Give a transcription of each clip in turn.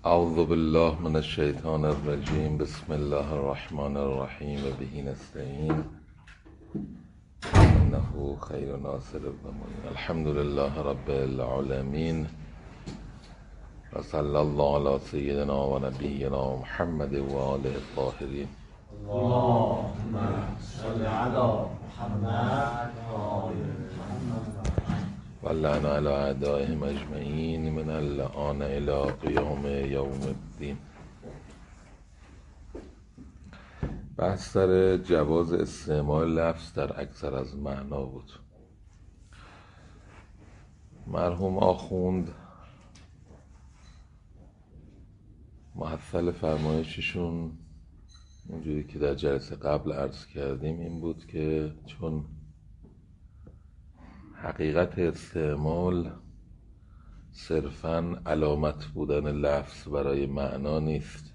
اعوذ بالله من الشیطان الرجیم. بسم الله الرحمن الرحیم. به نستعین انه خیر ناصر و معین. الحمد لله رب العالمین و صلی الله علی سیدنا و نبینا محمد و آله الطاهرین. اللهم صل علی محمد و آل محمد و لعن علی اعدائهم اجمعین من الآن الی قیام یوم الدین. بحث سر جواز استعمال لفظ در اکثر از معنا بود. مرحوم آخوند محصل فرمایششون اونجوری که در جلسه قبل عرض کردیم این بود که چون حقیقت استعمال صرفاً علامت بودن لفظ برای معنا نیست،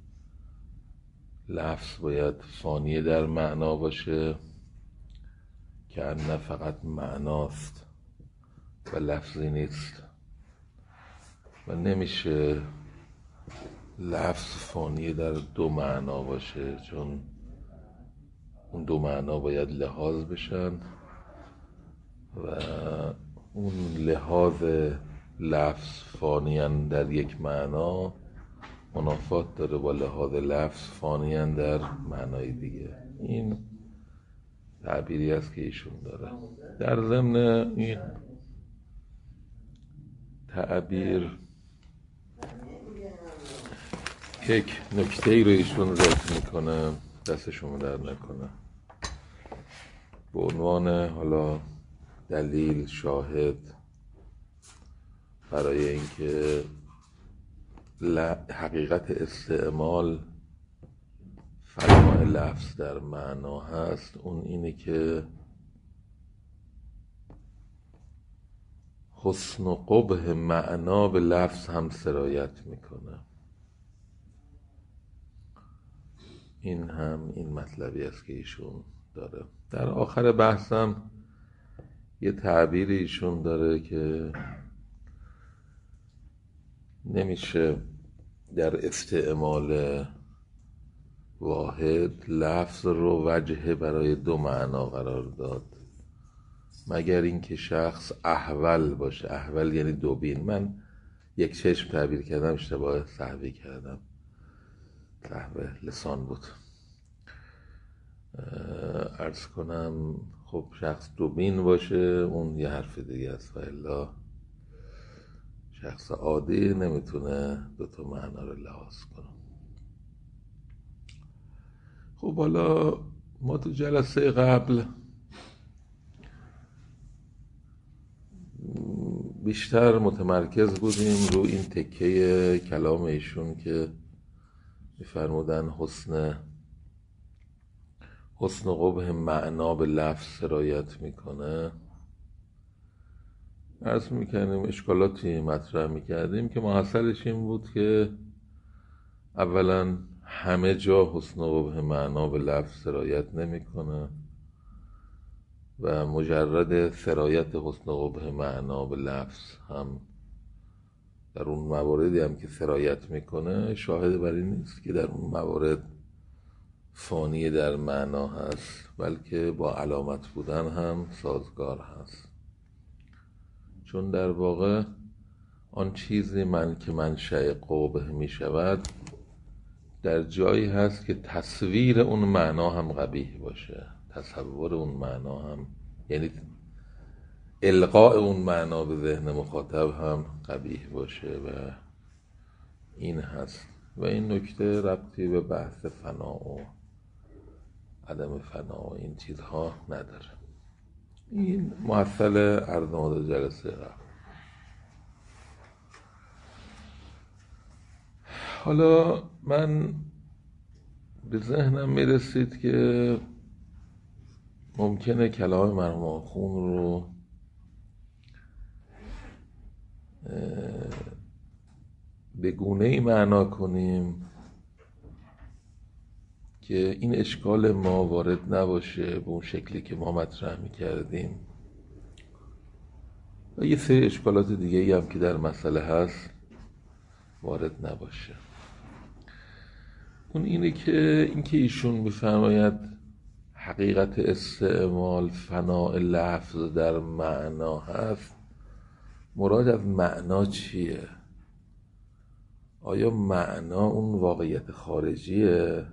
لفظ باید فانی در معنا باشه که نه فقط معناست و لفظی نیست و نمیشه لفظ فانی در دو معنا باشه، چون اون دو معنا باید لحاظ بشن و اون لحاظ لفظ فانیان در یک معنا منافات داره با لحاظ لفظ فانیان در معنای دیگه. این تعبیری است که ایشون داره. در ضمن این تعبیر یک نکته ای رو ایشون ذکر میکنه، دستشون در نکنه، به عنوان حالا دلیل شاهد برای اینکه حقیقت استعمال فنای لفظ در معنا هست. اون اینه که حسن و قبح معنا به لفظ هم سرایت میکنه. این مطلبی است که ایشون داره. در آخر بحثم یه تعبیری ایشون داره که نمیشه در استعمال واحد لفظ رو وجه برای دو معنا قرار داد مگر اینکه شخص احول باشه. احول یعنی دوبین. من یک چشم تعبیر کردم، اشتباه سهوی کردم، سهو لسان بود. عرض کنم خب شخص دوبین باشه اون یه حرف دیگه است و الا شخص عادی نمیتونه دوتا معنا رو لحاظ کنه. خب حالا ما تو جلسه قبل بیشتر متمرکز بودیم رو این تکه کلام ایشون که میفرمودن حسن و قبح معنا به لفظ سرایت میکنه. عرض میکردیم اشکالاتی مطرح میکردیم که محصلش این بود که اولا همه جا حسن و قبح معنا به لفظ سرایت نمیکنه و مجرد سرایت حسن و قبح معنا به لفظ هم در اون مواردی هم که سرایت میکنه شاهد بر این نیست که در اون موارد فانی در معنا هست، بلکه با علامت بودن هم سازگار هست. چون در واقع آن چیزی که منشأ قبح می شود در جایی هست که تصویر اون معنا هم قبیح باشه، تصور اون معنا هم، یعنی القاء اون معنا به ذهن مخاطب هم قبیح باشه و این هست. و این نکته ربطی به بحث فنا و عدم فنا و این چیزها نداره. این محصل عرض نموده جلسه قبل. حالا من به ذهنم میرسید که ممکنه کلام مرحوم آخوند رو به گونه‌ای معنا کنیم که این اشکال ما وارد نباشه به اون شکلی که ما مطرح میکردیم و یه سری اشکالات دیگه هم که در مسئله هست وارد نباشه. اون اینکه ایشون میفرماید حقیقت استعمال فناء لفظ در معنا هست. مراد از معنا چیه؟ آیا معنا اون واقعیت خارجیه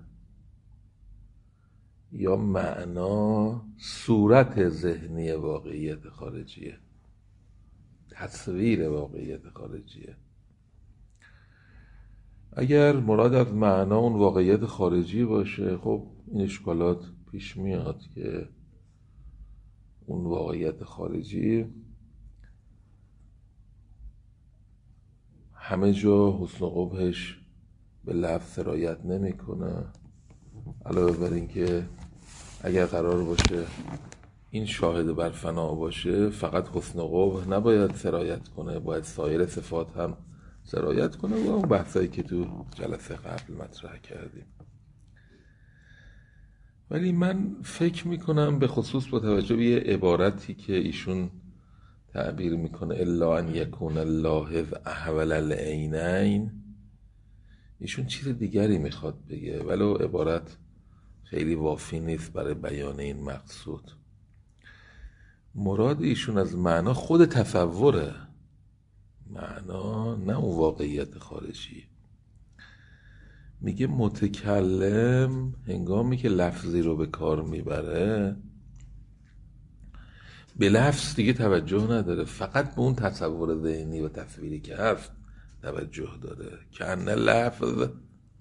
یا معنا صورت ذهنی واقعیت خارجیه، تصویر واقعیت خارجیه؟ اگر مراد از معنا اون واقعیت خارجی باشه، خب این اشکالات پیش میاد که اون واقعیت خارجی همه جا حسن و قبحش به لفظ سرایت نمیکنه. علاوه بر این که اگر قرار باشه این شاهد بر فنا باشه، فقط حسن و قبح نباید سرایت کنه، باید سایر صفات هم سرایت کنه و اون بحثایی که تو جلسه قبل مطرح کردیم. ولی من فکر میکنم به خصوص با توجه به یه عبارتی که ایشون تعبیر میکنه الا ان یکون اللاحظ احول العینین، ایشون چیز دیگری میخواد بگه ولو عبارت خیلی وافی نیست برای بیان این مقصود. مراد ایشون از معنا خود تصوره، معنا نه اون واقعیت خارجی. میگه متکلم هنگامی که لفظی رو به کار میبره به لفظ دیگه توجه نداره، فقط به اون تصور ذهنی و تصویری که هست توجه داره. که ان لفظ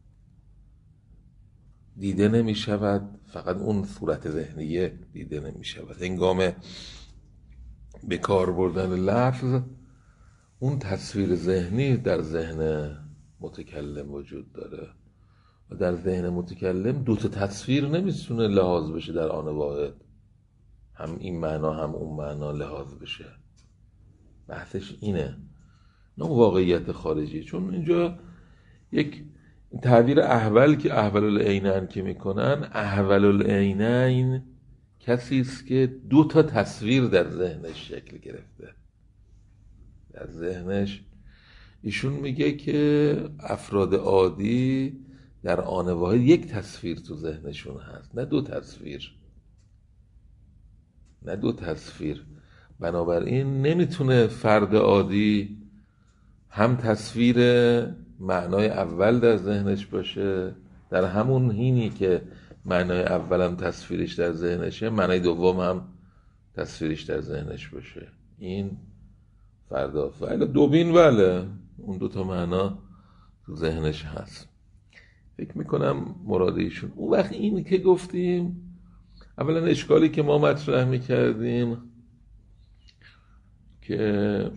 دیده نمی شود، فقط اون صورت ذهنیه دیده نمی شود. هنگام به کار بردن لفظ اون تصویر ذهنی در ذهن متکلم وجود داره و در ذهن متکلم دو تا تصویر نمیتونه لحاظ بشه در آن واحد، هم این معنا هم اون معنا لحاظ بشه. بحثش اینه، نه واقعیت خارجی. چون اینجا یک تعبیر احول که احول العینین که میکنن، احول العینین کسی است که دو تا تصویر در ذهنش شکل گرفته. در ذهنش ایشون میگه که افراد عادی در آن واحد یک تصویر تو ذهنشون هست، نه دو تصویر، نه دو تصویر. بنابراین نمیتونه فرد عادی هم تصویر معنای اول در ذهنش باشه، در همون حینی که معنای اول هم تصویرش در ذهنشه، معنای دوم هم تصویرش در ذهنش باشه. این فردا ولی دوبین بله اون دوتا معنا تو ذهنش هست. فکر میکنم مراد ایشون اون وقت این که گفتیم، اولا اشکالی که ما مطرح میکردیم که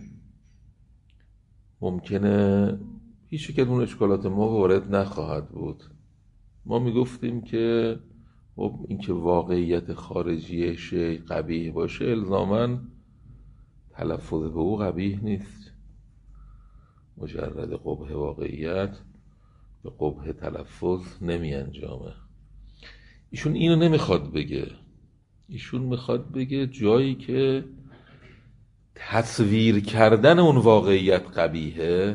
ممکنه هیچ یک از اون اشکالات ما وارد نخواهد بود. ما میگفتیم که خب این که واقعیت خارجی شیء قبیح باشه الزاماً تلفظ به او قبیح نیست. مجرد قبح واقعیت به قبح تلفظ نمی انجامه. ایشون اینو نمیخواد بگه. ایشون میخواد بگه جایی که تصویر کردن اون واقعیت قبیحه،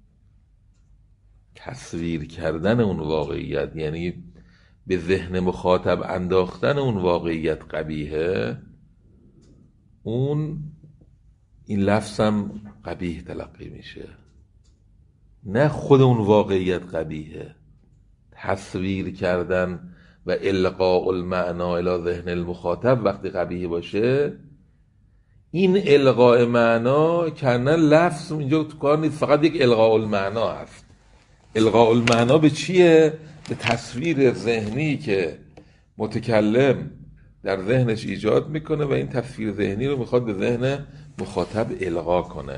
تصویر کردن اون واقعیت یعنی به ذهن مخاطب انداختن اون واقعیت قبیحه، اون این لفظ هم قبیح تلقی میشه، نه خود اون واقعیت قبیحه. تصویر کردن و القاء المعنا الی ذهن المخاطب وقتی قبیح باشه، این القاء معنا کنن لفظ اینجا تو کار نیست، فقط یک القاء المعنا هست. القاء المعنا به چیه؟ به تصویر ذهنی که متکلم در ذهنش ایجاد میکنه و این تصویر ذهنی رو میخواد به ذهن مخاطب القا کنه.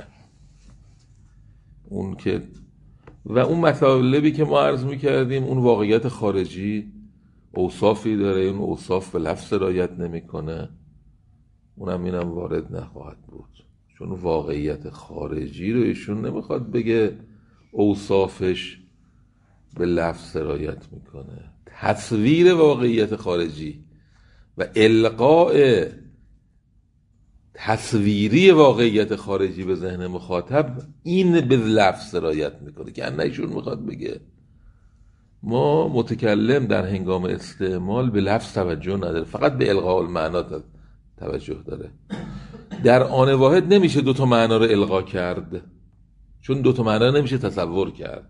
اون که و اون مطالبی که ما عرض میکردیم، اون واقعیت خارجی اوصافی داره، اون اوصاف به لفظ رعایت نمیکنه، اونم اینم وارد نخواهد بود. چون واقعیت خارجی رو ایشون نمیخواد بگه اوصافش به لفظ رعایت میکنه. تصویر واقعیت خارجی و القاء تصویری واقعیت خارجی به ذهن مخاطب، این به لفظ سرایت میکنه که ایشون میخواد بگه ما متکلم در هنگام استعمال به لفظ توجه نداره، فقط به القاء المعنا توجه داره. در آن واحد نمیشه دوتا معنا رو القا کرد، چون دوتا معنا نمیشه تصور کرد.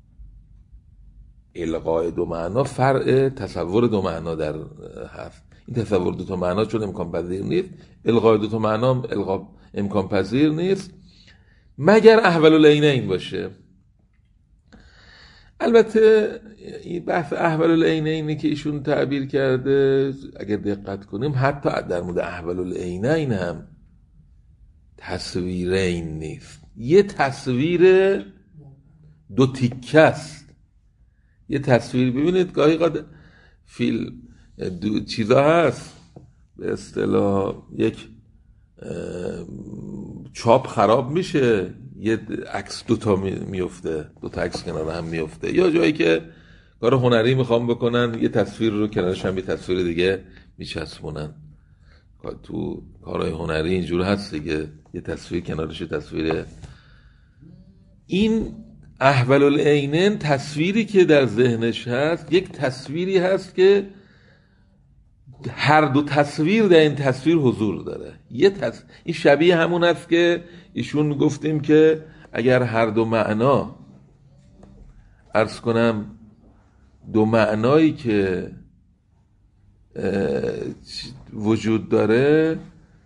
القاء دو معنا فرع تصور دو معنا در هست. این تصور دوتا معنا چون امکان پذیر نیست، القاء دوتا معنا امکان پذیر نیست مگر احول العینین باشه. البته این بحث احول العینینی که ایشون تعبیر کرده اگر دقت کنیم حتی در مورد احول العینین هم تصویرین نیست، یه تصویر دو تیکه است. یه تصویر ببینید گاهی قد فیلم چیزا هست به اصطلاح یک چاپ خراب میشه، یه عکس دوتا میفته، دوتا عکس کنار هم میفته، یا جایی که کار هنری میخوام بکنن یه تصویر رو کنارش هم یه تصویر دیگه میچسبونن. تو کارهای هنری اینجور هست دیگه، یه تصویر کنارش یه تصویر. این احول العینین تصویری که در ذهنش هست یک تصویری هست که هر دو تصویر در این تصویر حضور داره. این شبیه همون است که ایشون گفتیم که اگر هر دو معنا، عرض کنم دو معنایی که وجود داره،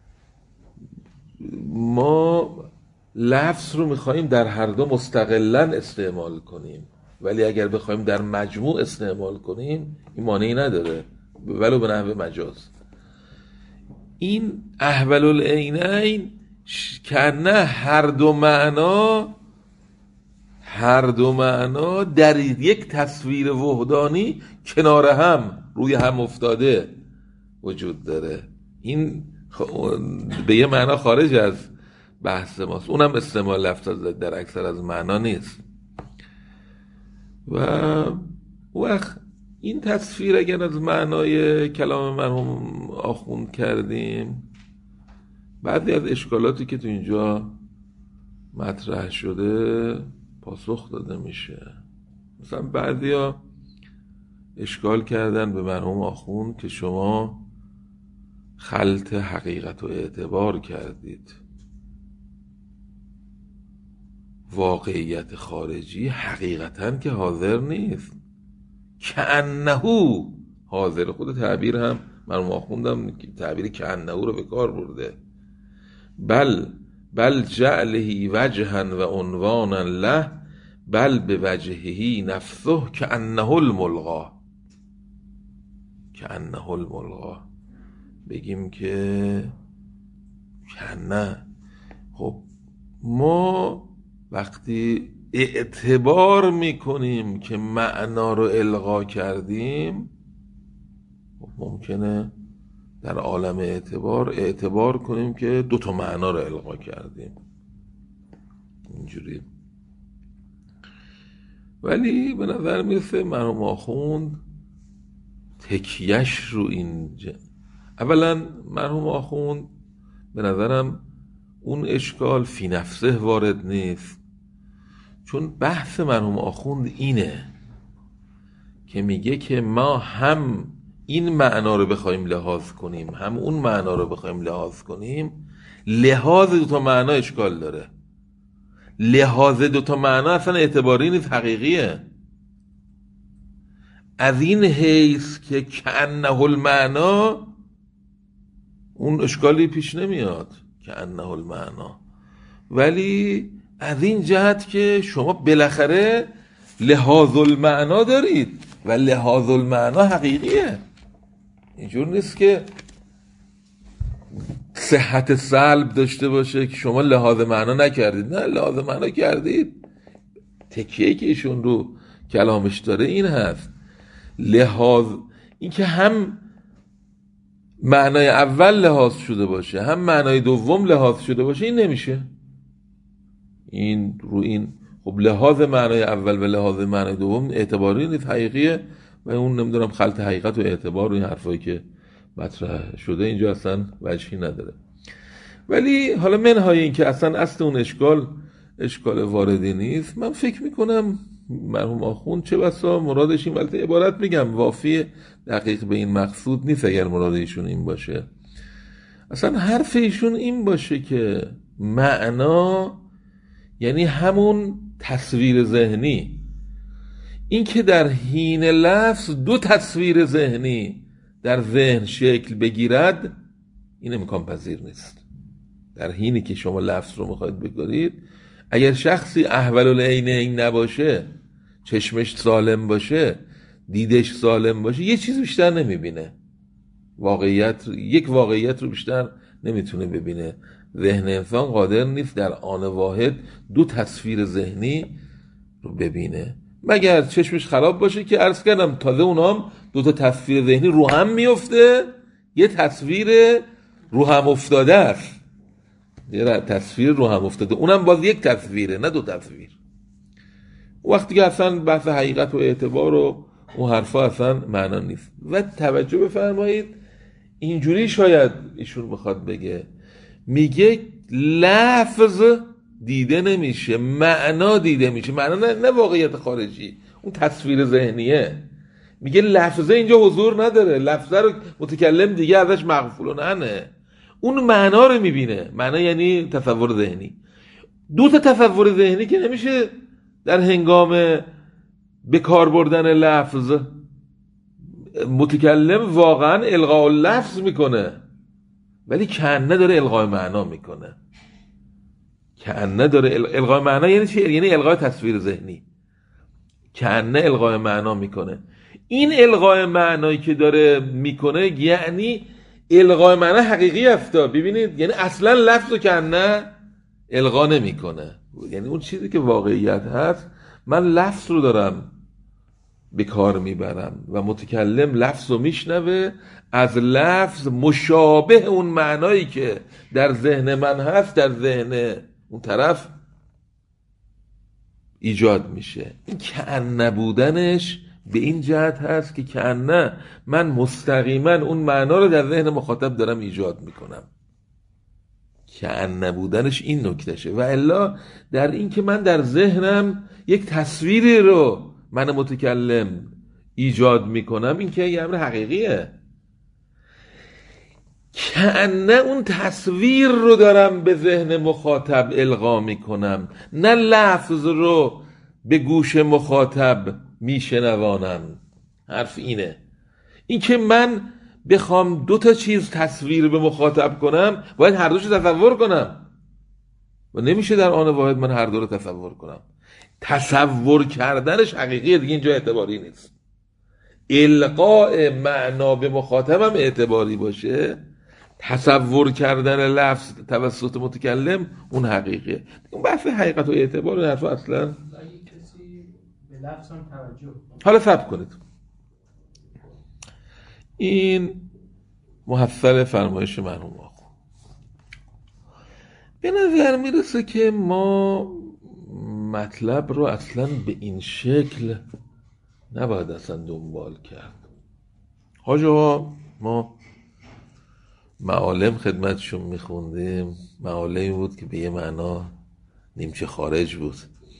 ما لفظ رو میخواییم در هر دو مستقلاً استعمال کنیم، ولی اگر بخوایم در مجموع استعمال کنیم این مانعی نداره ولو به نحو مجاز. این احول العینین کنه هر دو معنا در یک تصویر وحدانی کنار هم روی هم افتاده وجود داره. این به یه معنا خارج از بحث ماست، اونم استعمال لفظ در اکثر از معنا نیست. و وقت این تصویر اگر از معنای کلام مرحوم آخوند کردیم، بعضی از اشکالاتی که تو اینجا مطرح شده پاسخ داده میشه. مثلا بعضیا اشکال کردن به مرحوم آخوند که شما خلط حقیقت و اعتبار کردید. واقعیت خارجی حقیقتاً که حاضر نیست، کأنه حاضر. خود تعبیر هم مرحوم آخوندم تعبیر کأنه رو به کار برده. بل جعله وجها و عنوانا له، بل به وجهه نفسه کأنه الملغا. کأنه الملغا بگیم که کأنه. خب ما وقتی اعتبار میکنیم که معنا رو الغا کردیم، ممکنه در عالم اعتبار کنیم که دوتا معنا رو الغا کردیم اینجوری. ولی به نظر میرسه مرحوم آخوند تکیهش رو این اولا مرحوم آخوند به نظرم اون اشکال فی نفسه وارد نیست، چون بحث مرحوم آخوند اینه که میگه که ما هم این معنا رو بخوایم لحاظ کنیم هم اون معنا رو بخوایم لحاظ کنیم، لحاظ دوتا معنا اشکال داره. لحاظ دوتا معنا اصلا اعتباری نیست، حقیقیه. از این حیث که کأنه المعنا اون اشکالی پیش نمیاد کأنه المعنا، ولی از این جهت که شما بالاخره لحاظ المعنا دارید و لحاظ المعنا حقیقیه. اینجور نیست که صحت سلب داشته باشه که شما لحاظ معنا نکردید. نه، لحاظ معنا کردید. تکیه‌ای که ایشون رو کلامش داره این هست، لحاظ این که هم معنای اول لحاظ شده باشه هم معنای دوم لحاظ شده باشه، این نمیشه. این رو این خب لحاظ معنای اول و لحاظ معنای دوم اعتباری نیست، حقیقیه. و اون نمیدونم خلط حقیقت و اعتبار و این حرفایی که مطرح شده اینجا اصلا وجهی نداره. ولی حالا منهای این که اصلا اصل اون اشکال واردی نیست، من فکر میکنم مرحوم آخوند چه بسا مرادش این، ولی عبارت میگم وافی دقیق به این مقصود نیست اگر مراد ایشون این باشه. اصلا حرف ایشون این باشه که معنا یعنی همون تصویر ذهنی. این که در حین لفظ دو تصویر ذهنی در ذهن شکل بگیرد، این امکان پذیر نیست. در حینی که شما لفظ رو میخواید بگذارید، اگر شخصی احول العینین نباشه، چشمش سالم باشه، دیدش سالم باشه، یه چیز بیشتر نمیبینه. یک واقعیت رو بیشتر نمیتونه ببینه. ذهن انسان قادر نیست در آن واحد دو تصویر ذهنی رو ببینه، مگر چشمش خراب باشه که عرض کردم تازه اونام دو تا تصویر ذهنی رو هم میفته، یه تصویر رو هم افتاده است، یه تصویر رو هم افتاده، اونم باز یک تصویره نه دو تصویر. وقتی که اصلا بحث حقیقت و اعتبار و اون حرفا اصلا معنا نیست. و توجه بفرمایید اینجوری شاید ایشون بخواد بگه، میگه لفظ دیده نمیشه، معنا دیده میشه. معنا نه واقعیت خارجی، اون تصویر ذهنیه. میگه لفظه اینجا حضور نداره، لفظه رو متکلم دیگه ازش مغفول عنه، اون معنا رو میبینه. معنا یعنی تصور ذهنی. دو تا تصور ذهنی که نمیشه در هنگام به کار بردن لفظ. متکلم واقعا القاء لفظ میکنه، ولی کأنه داره القاء معنا میکنه. کأنه داره القاء معنا یعنی چی؟ یعنی القاء تصویر ذهنی. کأنه القاء معنا میکنه. این القاء معنایی که داره میکنه یعنی القاء معنا حقیقی هستا. ببینید، یعنی اصلا لفظ رو کأنه القا نمیکنه. یعنی اون چیزی که واقعیت هست، من لفظ رو دارم به کار میبرم و متکلم لفظ رو میشنوه، از لفظ مشابه اون معنایی که در ذهن من هست در ذهن اون طرف ایجاد میشه. این کأنه بودنش به این جهت هست که کأنه من مستقیما اون معنا رو در ذهن مخاطب دارم ایجاد میکنم. کأنه بودنش این نکتشه. و الا در این که من در ذهنم یک تصویری رو من متکلم ایجاد میکنم، این که یه امر حقیقیه. کأنه اون تصویر رو دارم به ذهن مخاطب القا میکنم، نه لفظ رو به گوش مخاطب میشنوانم. حرف اینه. این که من بخوام دو تا چیز تصویر به مخاطب کنم، باید هر دوش تصور کنم و نمیشه در آن واحد من هر دو رو تصور کنم. تصور کردنش حقیقیه دیگه، اینجا اعتباری نیست. القاء معنا به مخاطبم اعتباری باشه، تصور کردن لفظ توسط متکلم اون حقیقیه. اون بحث حقیقت و اعتبار این حرفا اصلا. اگه کسی به لفظ هم توجه حالا ثبت کنید. این محصل فرمایش مرحوم آقا. به نظر میرسه که ما مطلب رو اصلا به این شکل نباید اصلا دنبال کرد. حاج آقا ما معالم خدمتشون میخوندیم، معالمی بود که به یه معنا نیمچه خارج بود.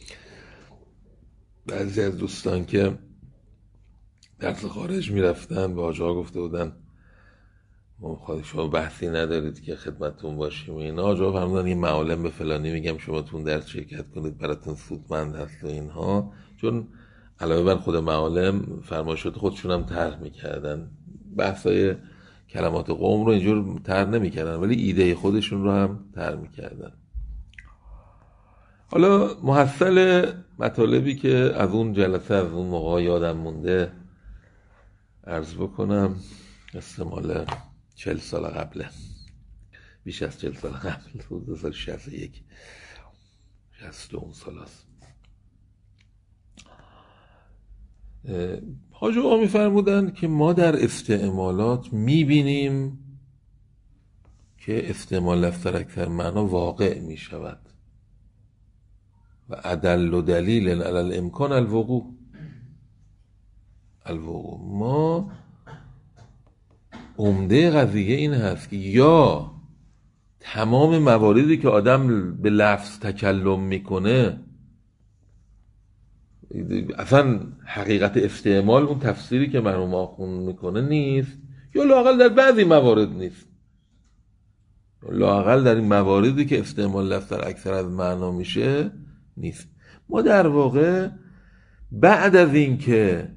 بعضی از دوستان که درس خارج میرفتن به حاج آقا گفته بودن ما خواهد شما بحثی ندارید که خدمتون باشیم. اینا حاج آقا فرمودن یه معالم به فلانی میگم شما تون درس شرکت کنید براتون سودمند هست و اینها. چون علاوه بر خود معالم فرمایشات خودشون هم طرح میکردن، بحثای کلمات قوم رو اینجور طرح نمیکردن ولی ایده خودشون رو هم طرح میکردن. حالا محصل مطالبی که از اون جلسه از اون موقع یادم مونده عرض بکنم، استعمال 40 سال قبله، بیش از 40 سال قبل، 1961 62 سال هست. حاج آقا می‌فرمودند که ما در استعمالات می‌بینیم که استعمال لفظ در اکثر معنا واقع می‌شود و ادل و دلیل علی الامکان الوقوع. ما عمده قضیه این هست که یا تمام مواردی که آدم به لفظ تکلم میکنه اصلا حقیقت استعمال اون تفسیری که مرحوم آخوند میکنه نیست، یا لااقل در بعضی موارد نیست، لااقل در این مواردی که استعمال لفظ در اکثر از معنا میشه نیست. ما در واقع بعد از این که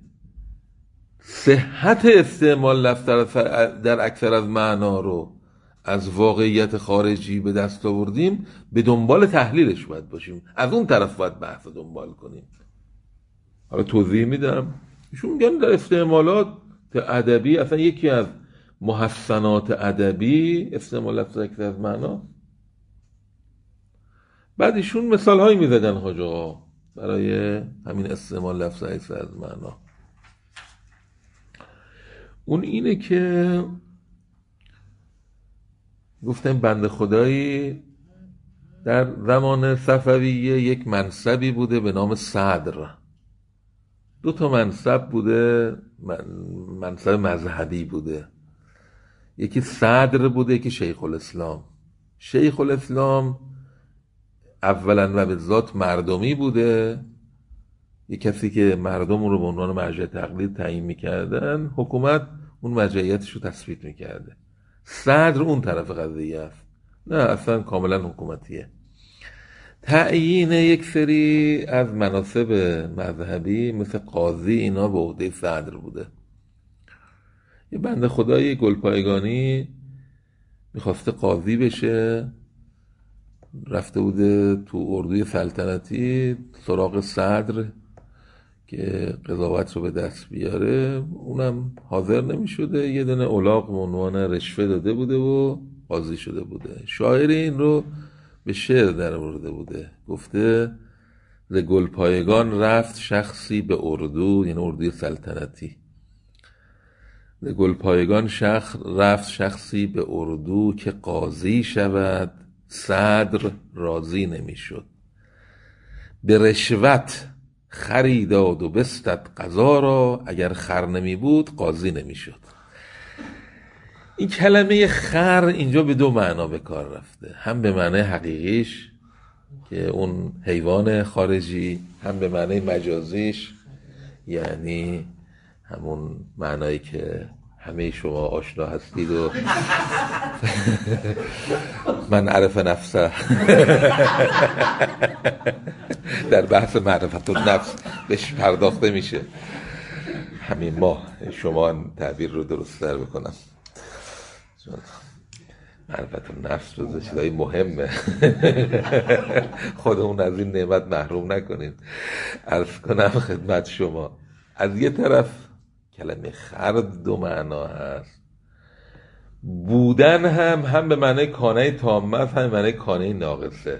صحت استعمال لفظ در اکثر از معنا رو از واقعیت خارجی به دست آوردیم، به دنبال تحلیلش باید باشیم، از اون طرف باید بحث دنبال کنیم. حالا توضیح میدم. ایشون میگن در استعمالات ادبی اصلا یکی از محسنات ادبی استعمال لفظ اکثر از معنا. بعد ایشون مثال هایی میزدن حاج آقا برای همین استعمال لفظ اکثر از معنا. اون اینه که گفتم بنده خدایی در زمان صفویه یک منصبی بوده به نام صدر. 2 منصب بوده، منصب مذهبی بوده. یکی صدر بوده، یکی شیخ الاسلام. شیخ الاسلام اولا و به ذات مردمی بوده، یک کسی که مردم رو به عنوان مرجع تقلید تعیین میکردن، حکومت اون مرجعیتش رو تثبیت میکرده. صدر اون طرف قضیه است، نه اصلا کاملا حکومتیه. تعیین یک سری از مناصب مذهبی مثل قاضی اینا به عهده صدر بوده. یه بنده خدای گلپایگانی میخواسته قاضی بشه، رفته بوده تو اردوی سلطنتی سراغ صدر که قضاوت رو به دست بیاره، اونم حاضر نمی شده، یه دونه الاغ به عنوان رشوه داده بوده و قاضی شده بوده. شاعر این رو به شعر در آورده بوده، گفته ز گلپایگان رفت شخصی به اردو، یعنی اردوی سلطنتی. ز گلپایگان رفت شخصی به اردو که قاضی شود، صدر راضی نمی شد. به رشوت خریداد و بستد قضا را، اگر خر نمی بود قاضی نمی شد. این کلمه خر اینجا به 2 معنا به کار رفته، هم به معنی حقیقیش که اون حیوان خارجی، هم به معنی مجازیش یعنی همون معنایی که همه شما آشنا هستید و من عرف نفسه در بحث معرفت النفس بهش پرداخته میشه. همین ما شما تعبیر رو درست تر بکنم، معرفت النفس رو چیزای مهمه خودمون از این نعمت محروم نکنیم. عرض کنم خدمت شما، از یه طرف کلمه خر 2 معنا هست. بودن هم به معنی کانه تامه، هم به معنی کانه ناقصه.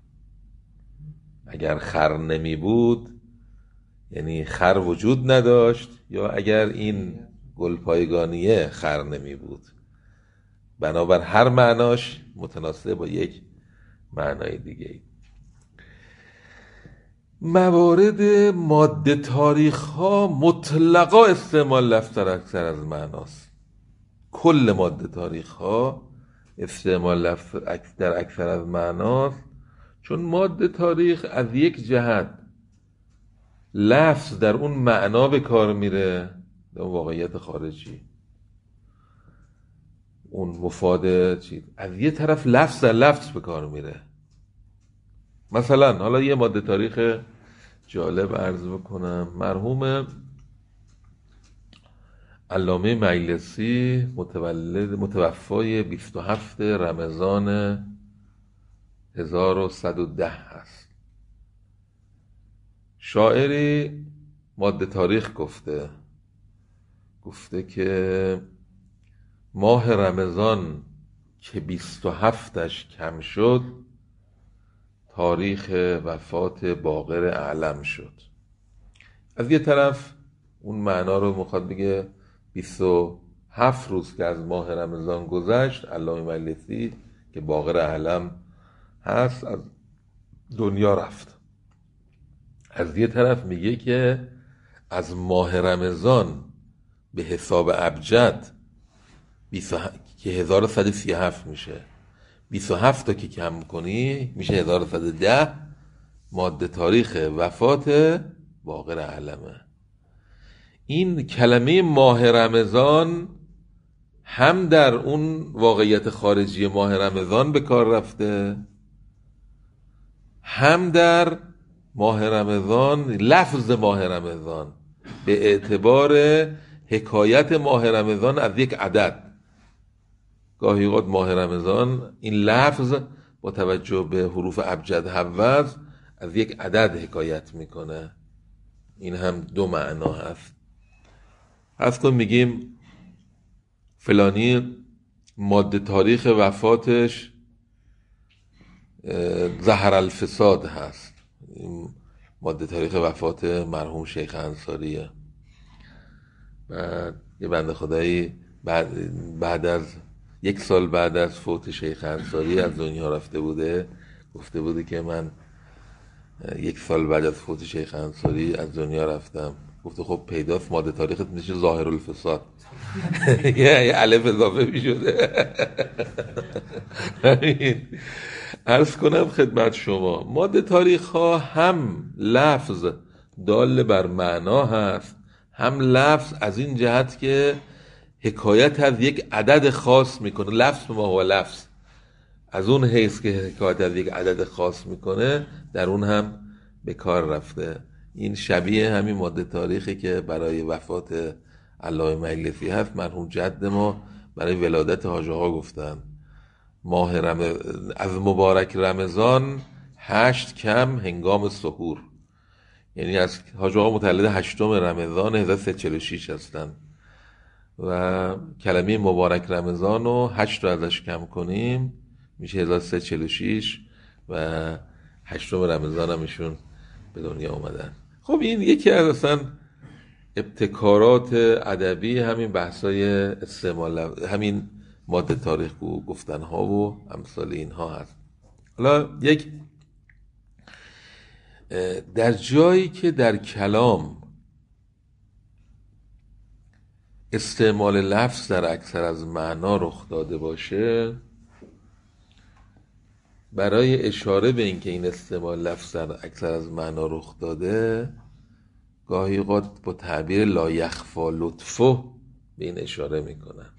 اگر خر نمی بود یعنی خر وجود نداشت، یا اگر این گلپایگانیه خر نمی بود. بنابر هر معناش متناسب با یک معنای دیگه. موارد ماده تاریخ ها مطلقا استعمال لفظ در اکثر از معناست. کل ماده تاریخ ها استعمال لفظ در اکثر از معناست، چون ماده تاریخ از یک جهت لفظ در اون معنا به کار میره، در اون واقعیت خارجی، اون مفاد چیز، از یه طرف لفظ در لفظ به کار میره. مثلا حالا یه ماده تاریخ جالب عرض بکنم. مرحوم علامه مجلسی متوفای 27 رمضان 1110 هست. شاعری ماده تاریخ گفته که ماه رمضان که 27ش کم شد، تاریخ وفات باقر اعلم شد. از یه طرف اون معنا رو میخواد بگه 27 روز که از ماه رمضان گذشت، علامه مجلسی که باقر اعلم هست از دنیا رفت. از یه طرف میگه که از ماه رمضان به حساب ابجد که 1137 میشه، 27 تا که کم کنی میشه 1110. ماده تاریخ وفات باقر اعلمه. این کلمه ماه رمضان هم در اون واقعیت خارجی ماه رمضان به کار رفته، هم در ماه رمضان، لفظ ماه رمضان به اعتبار حکایت ماه رمضان از یک عدد. گاهی اوقات ماه رمضان این لفظ با توجه به حروف ابجد حوض از یک عدد حکایت میکنه. این هم دو معنا هست. از کن میگیم فلانی ماده تاریخ وفاتش ظهر الفساد هست، ماده تاریخ وفات مرحوم شیخ انصاریه. بعد یه بنده خدایی بعد از 1 سال بعد از فوت شیخ انصاری از دنیا رفته بوده، گفته بوده که من 1 سال بعد از فوت شیخ انصاری از دنیا رفتم. گفته خب پیداست ماده تاریخت میشه ظاهر الفساد. یه الف اضافه میشده. عرض کنم خدمت شما ماده تاریخ ها هم لفظ دال بر معنا هست، هم لفظ از این جهت که حکایت از یک عدد خاص میکنه. لفظ ما هو لفظ از اون حیث که حکایت از یک عدد خاص میکنه در اون هم به کار رفته. این شبیه همین ماده تاریخی که برای وفات علامه مجلسی هست. مرحوم جد ما برای ولادت حاج آقا گفتن از مبارک رمضان 8 کم هنگام سحور، یعنی از حاج آقا متولد 8 رمضان 1346 هستن و کلمه مبارک رمضان رو 8 رو ازش کم کنیم میشه 1346 و 8 رمضان هم ایشون به دنیا اومدن. خب این یکی از اصلا ابتکارات ادبی همین بحثای استعمال همین ماده تاریخ گفتن ها و امثال اینها هست. حالا یک در جایی که در کلام استعمال لفظ در اکثر از معنا رخ داده باشه، برای اشاره به اینکه این استعمال لفظ در اکثر از معنا رخ داده گاهی اوقات با تعبیر لا یخفی لطفه به این اشاره میکنن.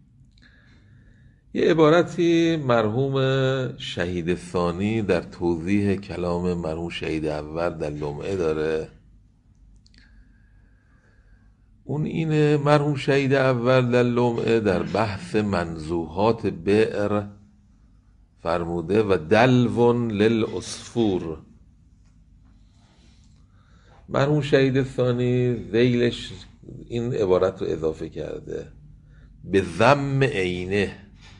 یه عبارتی مرحوم شهید ثانی در توضیح کلام مرحوم شهید اول در لمعه داره. اون اینه مرحوم شهید اول در لمعه در بحث منزوحات بئر فرموده و دلون للعصفور. مرحوم شهید ثانی ذیلش این عبارت رو اضافه کرده به ضم عینه.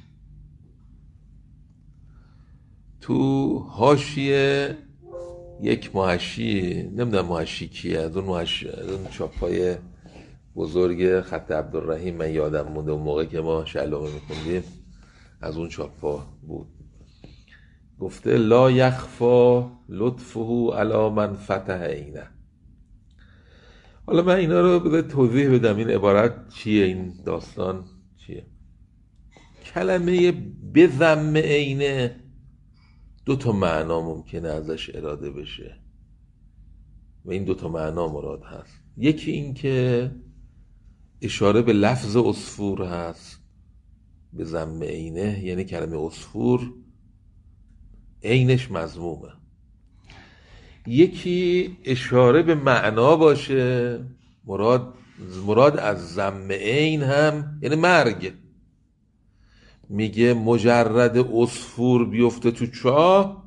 تو حاشیه یک محشی، نمیدونم محشی کیه، از اون چاپای بزرگ خط عبدالرحیم من یادم مونده اون موقع که ما شعلامه میخوندیم از اون چاپا بود. گفته لا یخفی لطفه علی من فتح عینه. حالا من اینا رو بذار توضیح بدم این عبارت چیه، این داستان چیه. کلمه بضم عینه 2 معنا ممکنه ازش اراده بشه و این 2 معنا مراد هست. یکی این که اشاره به لفظ عصفور هست به ضم عینه، یعنی کلمه عصفور عینش مضمومه. یکی اشاره به معنا باشه، مراد از ضم عین هم یعنی مرگ. میگه مجرد عصفور بیفته تو چاه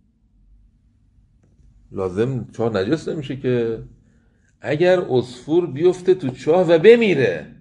لازم چاه نجس نمیشه که. اگر عصفور بیفته تو چاه و بمیره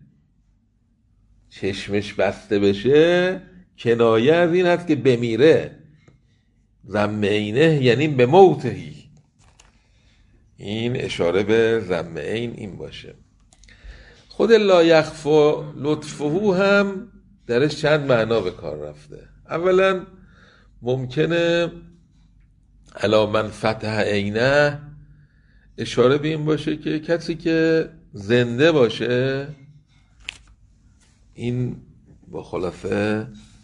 چشمش بسته بشه کنایه از این هست که بمیره. ضم عینه یعنی به موتهی. این اشاره به ضم عین این باشه. خود لا یخفی لطفه هم درش چند معنا به کار رفته. اولا ممکنه علی من فتح عینه اشاره به این باشه که کسی که زنده باشه این با خلاصه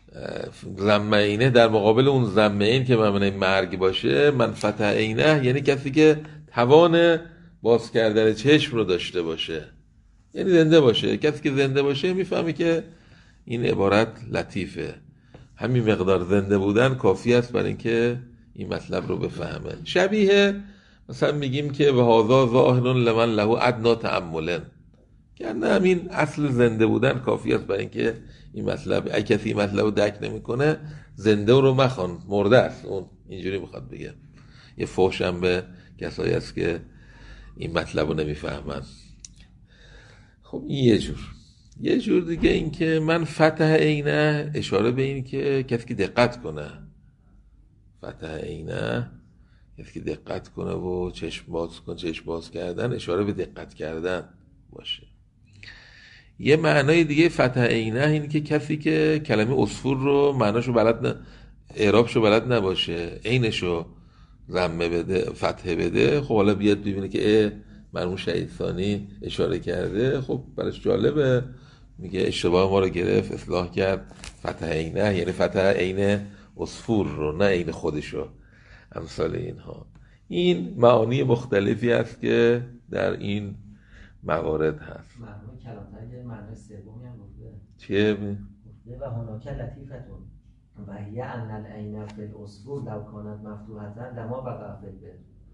ضم عینه در مقابل اون ضم عین که معنی مرگ باشه، من فتح عینه یعنی کسی که توان باز کردن چشم رو داشته باشه، یعنی زنده باشه. کسی که زنده باشه میفهمی که این عبارت لطیفه. همین مقدار زنده بودن کافی است برای اینکه این مطلب رو بفهمه. شبیه مثلا میگیم که و هذا ظاهر لمن له ادنی تأمل، که نه همین اصل زنده بودن کافی است برای اینکه این مطلب، اگه کسی این مطلب رو درک نمیکنه زنده رو مخوان، مرده است اون، اینجوری میخواد بگه. یه فحشم به کسایی است که این مطلب رو نمیفهمن. خب این یه جور دیگه این که من فتح عینه اشاره به این که کسی که دقت کنه، فتح عینه کسی که دقت کنه و چشم باز کردن اشاره به دقت کردن باشه. یه معنای دیگه فتح عینه اینه که کسی که کلمه عصفور رو معناشو بلد اعرابشو بلد نباشه، عینشو ضمه بده، فتحه بده، خب حالا بیاد ببینه که مرحوم شهید ثانی اشاره کرده، خب براش جالبه، میگه اشتباه ما رو گرفت، اصلاح کرد، فتح عینه یعنی فتح عین عصفور رو، نه عین خودشو، امثال اینها. این معانی مختلفی است که در این موارد هست. مرحوم کلانتری معنی سومی هم گفته چیه؟ گفته و هناک لطیفتون و هی ان العین فی العصفور لو کانت مفتوحة لما بقع فی البئر.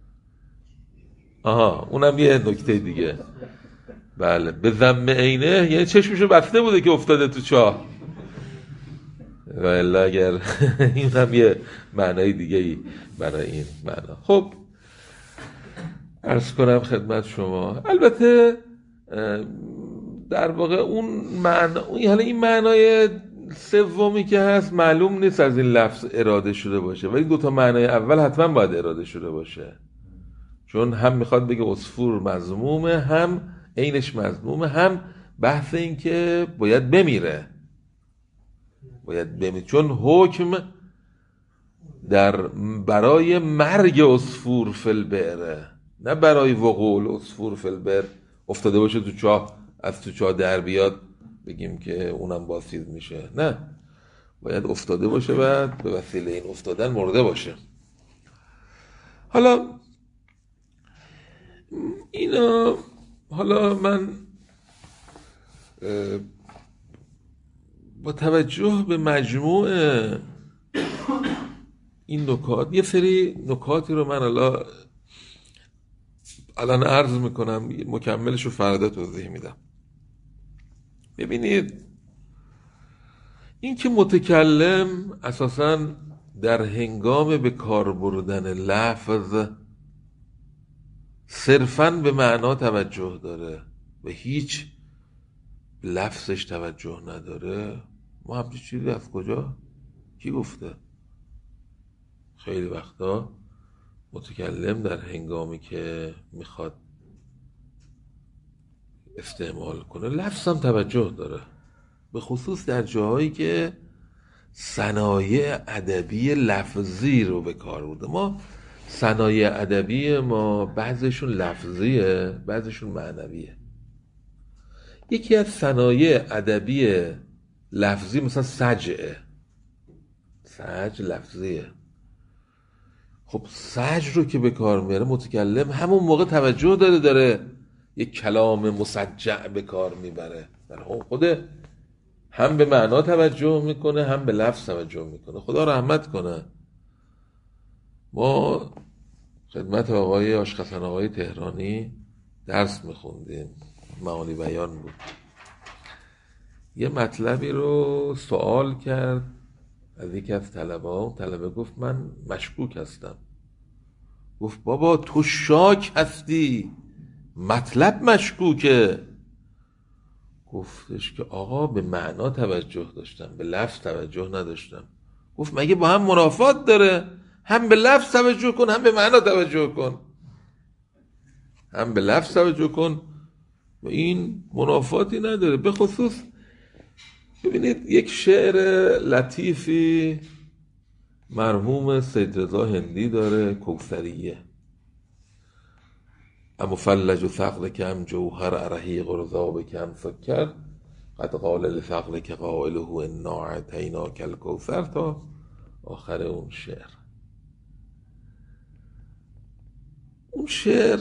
آها، اونم یه نکته دیگه. بله، به ضم عینه یعنی چشمشو بسته بوده که افتاده تو چاه، و الا اگر این هم یه معنای دیگه ای برای این معنا. خب عرض کنم خدمت شما، البته در واقع اون معنا، حالا این معنای سومی که هست معلوم نیست از این لفظ اراده شده باشه، ولی دو تا معنای اول حتما باید اراده شده باشه، چون هم میخواد بگه عصفور مذمومه، هم عینش مذمومه، هم بحث این که باید بمیره، چون حکم برای مرگ عصفور فی البئر، نه برای وقوع عصفور فی البئر، افتاده باشه تو چاه، از تو چاه در بیاد بگیم که اونم باسیز میشه، نه، باید افتاده باشه و به وسیله این افتادن مرده باشه. حالا اینا، حالا من با توجه به مجموع این نکات، یه سری نکاتی رو من الان عرض میکنم، مکملش رو فردا توضیح میدم. ببینید، این که متکلم اساساً در هنگام به کار بردن لفظ صرفاً به معنا توجه داره و هیچ لفظش توجه نداره، ما همچین چیزی از کجا؟ کی گفته؟ خیلی وقتا متکلم در هنگامی که میخواد استعمال کنه لفظ هم توجه داره، به خصوص در جاهایی که صنایع ادبی لفظی رو به کار برده. ما صنایع ادبی ما بعضیشون لفظیه، بعضیشون معنویه. یکی از صنایع ادبی لفظی مثلا سجعه، سج لفظیه. خب سج رو که به کار میاره متکلم همون موقع توجه داره یک کلام مسجع به کار میبره، در خود هم به معنا توجه میکنه هم به لفظ توجه میکنه. خدا رحمت کنه، ما خدمت آقای آشقسن آقای تهرانی درس میخوندیم، معانی بیان بود، یه مطلبی رو سوال کرد از یکی از طلبه گفت من مشکوک هستم. گفت بابا تو شاک هستی، مطلب مشکوکه. گفتش که آقا به معنا توجه داشتم، به لفظ توجه نداشتم. گفت مگه با هم منافات داره؟ هم به لفظ توجه کن هم به معنا توجه کن، هم به لفظ توجه کن و این منافاتی نداره. به خصوص ببینید یک شعر لطیفی مرحوم سید رضا هندی داره، کوثریه، اما فلج و ثقل کم جوهر رحیق و رضا کم سکر قد قال لفقر که قائله انا اعطیناک الکوثر تا آخر اون شعر. اون شعر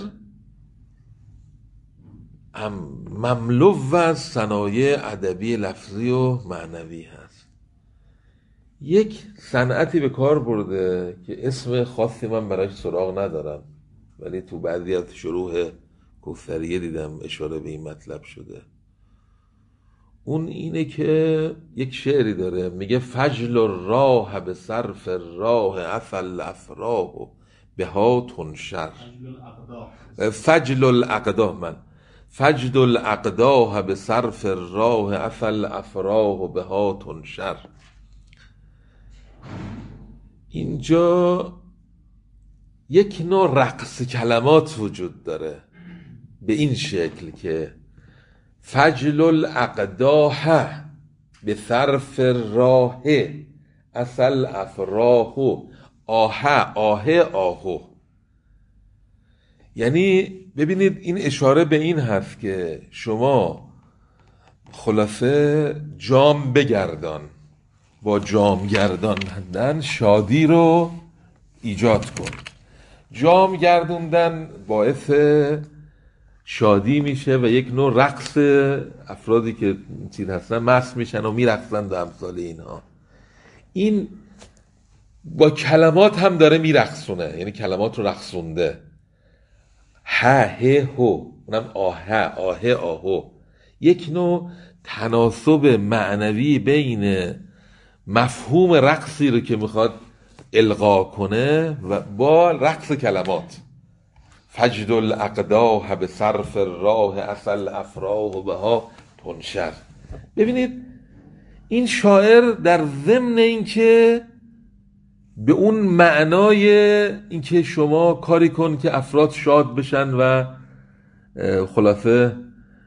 مملو از صنایع ادبی لفظی و معنوی هست. یک صنعتی به کار برده که اسم خاصی من براش سراغ ندارم، ولی تو بعضی از شروح کوثریه دیدم اشاره به این مطلب شده. اون اینه که یک شعری داره میگه فجل الراه به صرف الراه اصل افراه بها تنشر. فجل الاقداه به صرف الراه اصل افراه بها تنشر. اینجا یک نوع رقص کلمات وجود داره به این شکل که فجل الاقداه به صرف الراه اصل افراه آهو. یعنی ببینید این اشاره به این هست که شما خلاصه جام بگردان، با جام گرداندن شادی رو ایجاد کن. جام گردوندن باعث شادی میشه و یک نوع رقص، افرادی که چیز هستن مست میشن و میرقصن و امثال اینها. این با کلمات هم داره میرقصونه، یعنی کلمات رو رقصونده. ه هو، اونم آه آهو. یک نوع تناسب معنوی بین مفهوم رقصی رو که میخواد القا کنه و با رقص کلمات. فجل الاقداه به صرف الراه اصل افراه بها تنشر. ببینید این شاعر در ضمن اینکه به اون معنای اینکه شما کاری کن که افراد شاد بشن و خلاصه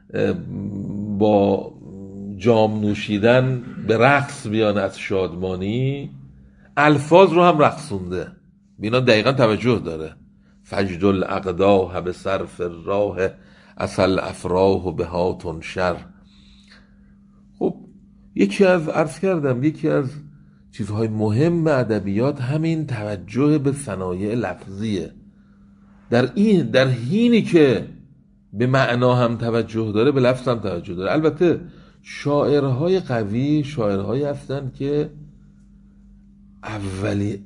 با جام نوشیدن به رقص بیان از شادمانی، الفاظ رو هم رقصونده. بینا دقیقا توجه داره. فجل الاقداه به صرف الراه اصل افراه بها تنشر. خب یکی از چیزهای مهم ادبیات همین توجه به صنایع لفظیه. در حینی که به معنا هم توجه داره به لفظ هم توجه داره. البته شاعرهای قوی شاعرهایی هستن که اولی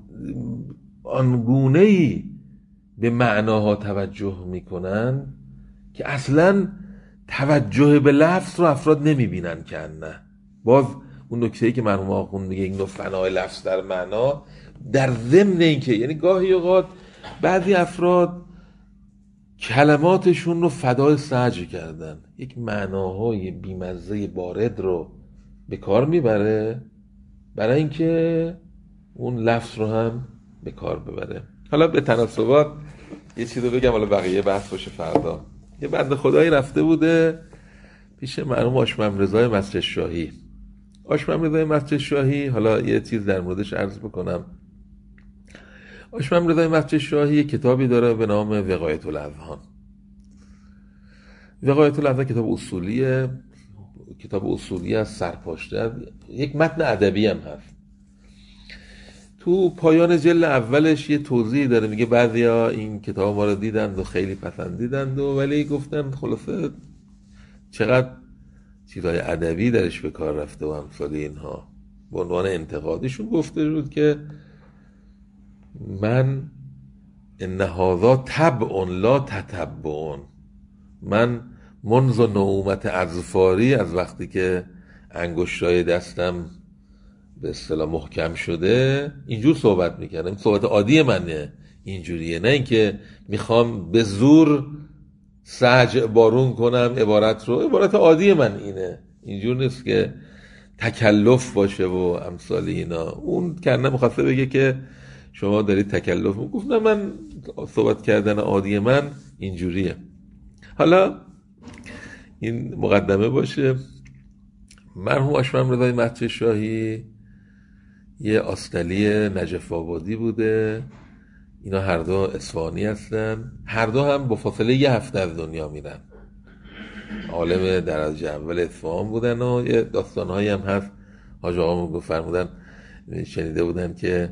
آنگونه‌ای به معناها توجه میکنن که اصلا توجه به لفظ رو افراد نمیبینن که نه. باز اون نکته‌ای که مرحوم آخوند میگه این نوع فنای لفظ در معنا، در ضمن این که یعنی گاهی اوقات بعضی افراد کلماتشون رو فدای سجع کردن، یک معناهای بیمزه بارد رو به کار میبره برای اینکه اون لفظ رو هم به کار ببره. حالا به تناسبات یه چیزو بگم، حالا بقیه بحث باشه فردا. یه بنده خدایی رفته بوده پیش مرحوم آشمم رضای مسجد شاهی. آشمم رضای مسجد شاهی، حالا یه چیز در موردش عرض بکنم. آشمم رضای مسجد شاهی کتابی داره به نام وقایت الاذهان. وقایت الاذهان کتاب اصولی از سرپاشته، یک متن ادبی هم هست. تو پایان جلد اولش یه توضیح داره، میگه بعضیا این کتاب ما رو دیدند و خیلی پسندیدند ولی گفتن خلاصه چقدر چیزای ادبی درش به کار رفته و امثال اینها. به عنوان انتقادشون گفته بود که من ان هذا تبع لا تتبع، من منذ نعومت اظفاری، از وقتی که انگشتای دستم به اصطلاح محکم شده اینجور صحبت میکنم. صحبت عادی منه اینجوریه، نه اینکه میخوام به زور سجع بارون کنم عبارت عادی من اینه، اینجور نیست که تکلف باشه و امثال اینا. اون کنه مخواسته بگه که شما دارید تکلف. گفتم من صحبت کردن عادی من اینجوریه. حالا این مقدمه باشه. مرحوم آشمم رضای مسجد شاهی یه آستلی نجف آبادی بوده، اینا هر دو اصفهانی هستن، هر دو هم با فاصله 1 هفته از دنیا میرن. عالم درجه اول اصفهان بودن و یه داستانهایی هم هست. حاج آقا میگفت فرمودن شنیده بودن که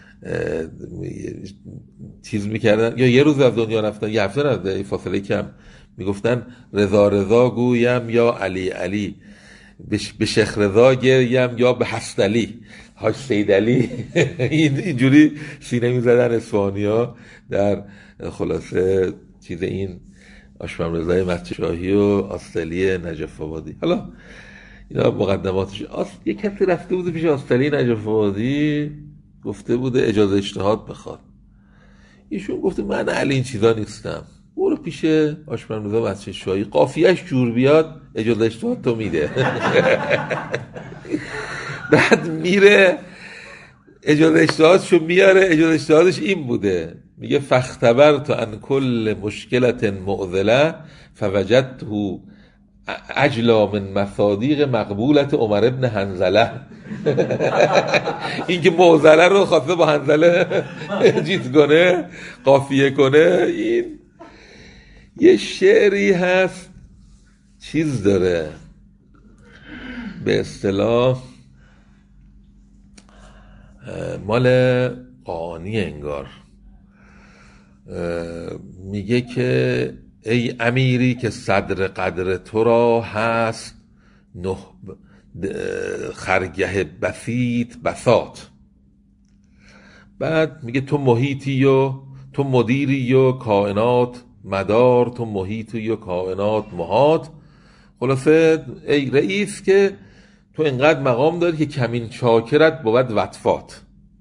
چیز میکردن یا یه روز از دنیا رفتن، یه هفته رفته، فاصله کم، میگفتن رضا رضا گویم یا علی علی، به شیخ رضا گریم یا به حسن علی، حاج سید علی. اینجوری سینه میزدن اصفهانی‌ها در خلاصه چیز این آشپم رضای مسجد شاهی و آستلی نجف آبادی. حالا اینا مقدماتش. یه کسی رفته بوده پیش آستلی نجف آبادی، گفته بوده اجازه اجتهاد بخواد. ایشون گفته من اهل این چیزا نیستم، برو پیش آشپم رضا مسجد شاهی، قافیه‌اش جور بیاد اجازه اجتهاد تو میده. بعد میره اجازه اجتهادشو میاره. اجازه اجتهادش این بوده، میگه فاختبرت عن کل مشکلت معضله فوجدته اجلا من مصادیق مقبولت عمر ابن حنظله. این که معضله رو خواسته با حنظله چیز کنه، قافیه کنه. این یه شعری هست چیز داره به اصطلاح مال قانی انگار، میگه که ای امیری که صدر قدر تو را هست نه خرگه بسیط بساط. بعد میگه تو محیطی و تو مدیری و کائنات مدار، تو محیطی و کائنات محاط. خلاصه ای رئیس که تو انقدر مقام داری که کمین چاکرت بود وطفات.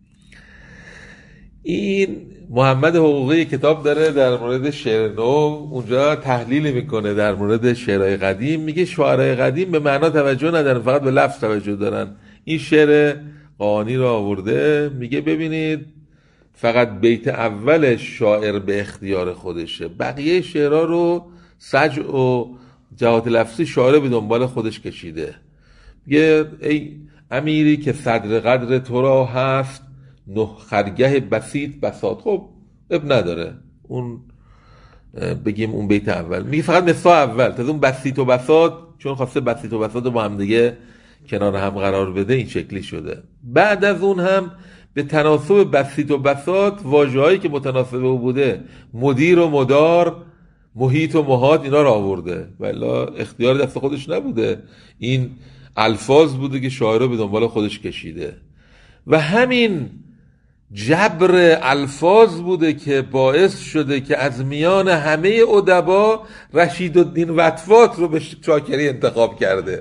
این محمد حقوقی کتاب داره در مورد شعر نو، اونجا تحلیل میکنه در مورد شعرهای قدیم. میگه شعرهای قدیم به معنا توجه ندارن، فقط به لفظ توجه دارن. این شعر قانی رو آورده، میگه ببینید فقط بیت اولش شاعر به اختیار خودشه، بقیه شعرها رو سجع و جهات لفظی شاعر به دنبال خودش کشیده. میگه ای امیری که صدر قدر تو را هست نه خرگه بسیط بساط. خب اب نداره اون بگیم اون بیت اول، میگه فقط مثال اول تا اون بسیط و بساط، چون خواسته بسیط و بساط با هم دیگه کنار هم قرار بده این شکلی شده. بعد از اون هم به تناسب بسیط و بساط واژه‌هایی که متناسب او بوده، مدیر و مدار، محیط و محاط، اینا رو آورده. والا اختیار دست خودش نبوده، این الفاظ بوده که شاعر به دنبال خودش کشیده. و همین جبر الفاظ بوده که باعث شده که از میان همه ادبا رشیدالدین وطفات رو به چاکری انتخاب کرده.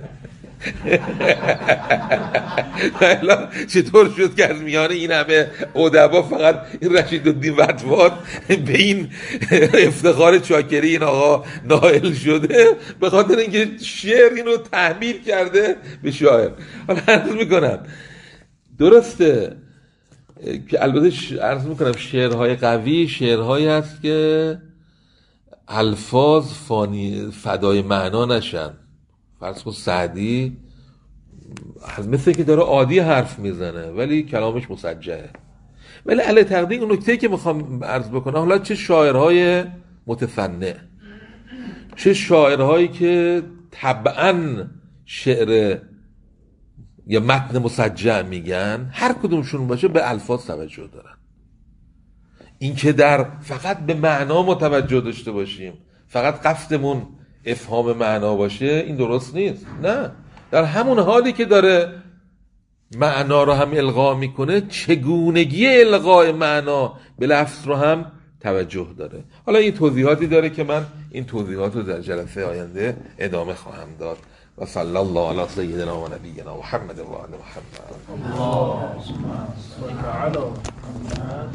چطور شد که از میان این همه ادبا فقط این رشیدالدین وطفات به این افتخار چاکری این آقا نائل شده؟ به خاطر اینکه شعر اینو تحمیل کرده به شاعر. حالا عرض میکنم درسته که البته عرض میکنم شعرهای قوی شعرهایی هست که الفاظ فدای معنا نشن. فرض کن سعدی مثل که داره عادی حرف میزنه ولی کلامش مسجعه. ولی علی تقدیر اون نکته که میخوام عرض بکنم، حالا چه شاعرهای متصنع، چه شاعرهایی که طبعا شعر یا متن مسجع میگن، هر کدومشون باشه به الفاظ توجه دارن. این که در فقط به معنا متوجه داشته باشیم، فقط قصدمون افهام معنا باشه، این درست نیست. نه، در همون حالی که داره معنا رو هم القا میکنه، چگونگی القای معنا به لفظ رو هم توجه داره. حالا این توضیحاتی داره که من این توضیحات رو در جلسه آینده ادامه خواهم داد. و صلی الله علی سیدنا و نبینا محمد و آل محمد.